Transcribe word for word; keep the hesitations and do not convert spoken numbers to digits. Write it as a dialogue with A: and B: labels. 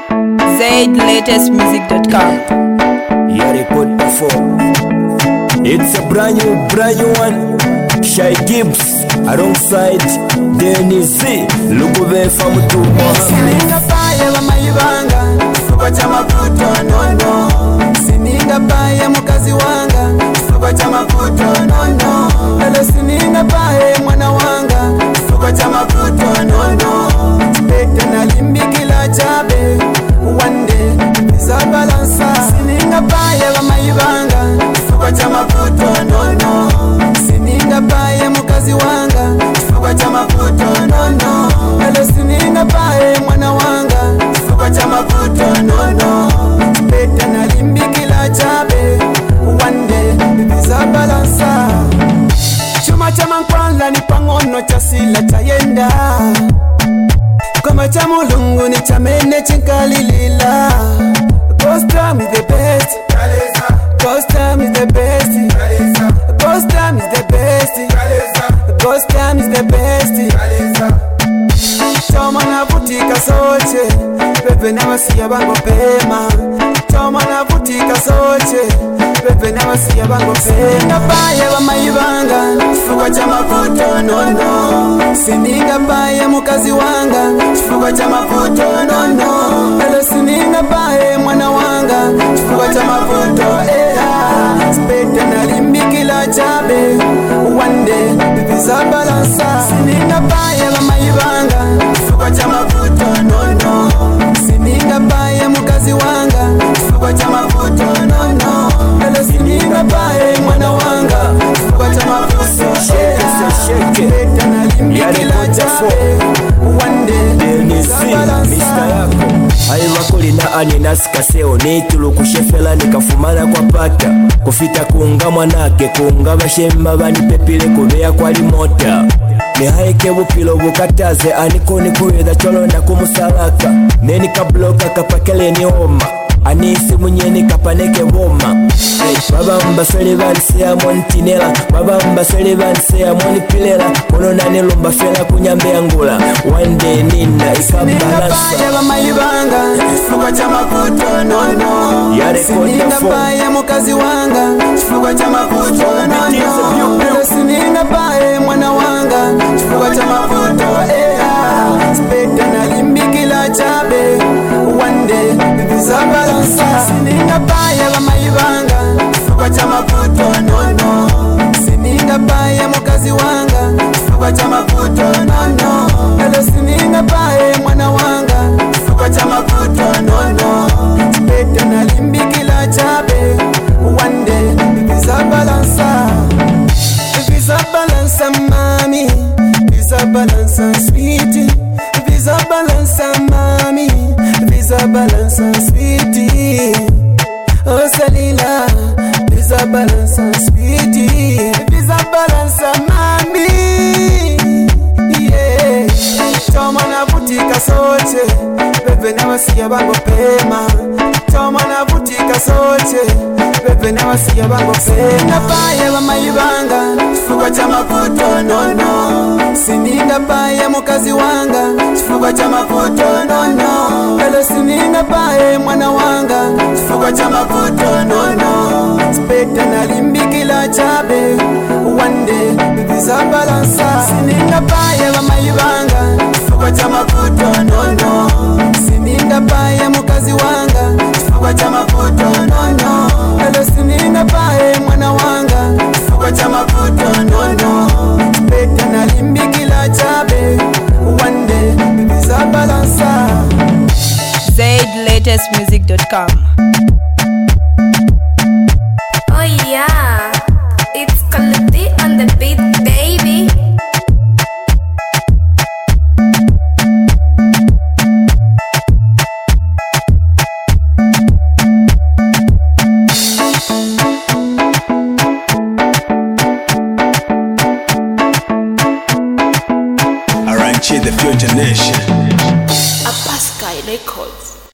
A: zaid latest music dot com.
B: Yeah, record before. It's a brand new, brand new one. Shy Gibbs alongside Dennis Z. Look over from to
C: Sininga paye wa mayibanga Kifuko cha maputo no no. Sininga paye mukazi wanga Kifuko cha maputo no no. Hello sininga paye mwana wanga Kifuko cha maputo no no. Bete na limbi kila chabe One day biza balansa. Sininga paye wa mayibanga Kifuko cha maputo no no. Sininga paye mukazi wanga Kifuko cha maputo no no. Hello sininga paye mwana wanga Kifuko cha maputo no no. Bete na limbi kila chabe One day biza balansa. Chuma cha mankwala ni pangono cha sila chayenda. Kama cha mulungu ni cha mene chinkalilila. Ghost time is the best. Ghost time is the best. Ghost time is the best. Ghost time is the best. Choma na butika soche Pepe na masiya bango pema. Choma na butika soche Pepe na masiya bango pema. Sininga paye wa mayibanga Kifuko cha maputo no no. Sininga paye mukazi wanga Kifuko cha maputo no no. Hello sininga paye mwana wanga Kifuko cha maputo eh. Spete na limbi kila chabe One day bibiza balansa. Sininga paye wa mayibanga Kifuko cha maputo no no. Sininga paye mukazi wanga Kifuko cha maputo no no. Hello sininga paye mwana wanga Kifuko cha maputo eh. Spete na limbi kila chabe One day bibiza balansa.
B: aivakolina ane nasikaseo neitulo kushefela nikafumana kwa pata kufita kuunga mwanake kuunga bashema banipepile kubeya kwali mota nihaike bupilo bukataze anikoni kuweda cholonda kumusalaka neni kabloka kapakele ni oma anisi munyeni kapaneke boma. Hey, baba mbasole banseya montinela baba mbasole banseya monipilela kono nane lomba fela kunyambe angula one day nina ikabalansa.
C: Sininga paye mayibanga Kifuko cha maputo no no. Sininga paye mukazi wanga Kifuko cha maputo no no. Hello sininga paye mwana wanga Kifuko cha maputo eh. Spete na limbi kila chabe One day bibiza balansa. Sininga paye wa mayibanga Kifuko cha maputo no no. Sininga paye mukazi wanga Kifuko cha maputo no no. Hello sininga paye mwana wanga Kifuko cha maputo no no. Spete na limbi kila chabe One day bibiza balansa. Bibiza balansa mami. Bibiza balansa sweetie. Bibiza balansa mami. Bibiza balansa sweetie. Oh Salila. Bibiza balansa sweetie. Bibiza balansa mami. Yeah. Choma na butika soche Pepe na masiya bango pema. Choma na butika soche Pepe na masiya bango pema. Sininga paye wa mayibanga Kifuko cha maputo no no. Sininga paye mukazi wanga Kifuko cha maputo no no. Hello sininga paye mwana wanga Kifuko cha maputo no no. Spete na limbi kila chabe One day bibiza balansa. Sininga paye wa mayibanga Kifuko cha maputo no no. Sininga paye mukazi wanga Kifuko cha maputo no no. Hello sininga paye mwana wanga Kifuko cha maputo no no. Spete na limbi kila chabe One day bibiza balansa.
A: zaid latest music dot com.
D: Oh yeah, it's quality on the beat, baby.
E: Aranchi, the future nation.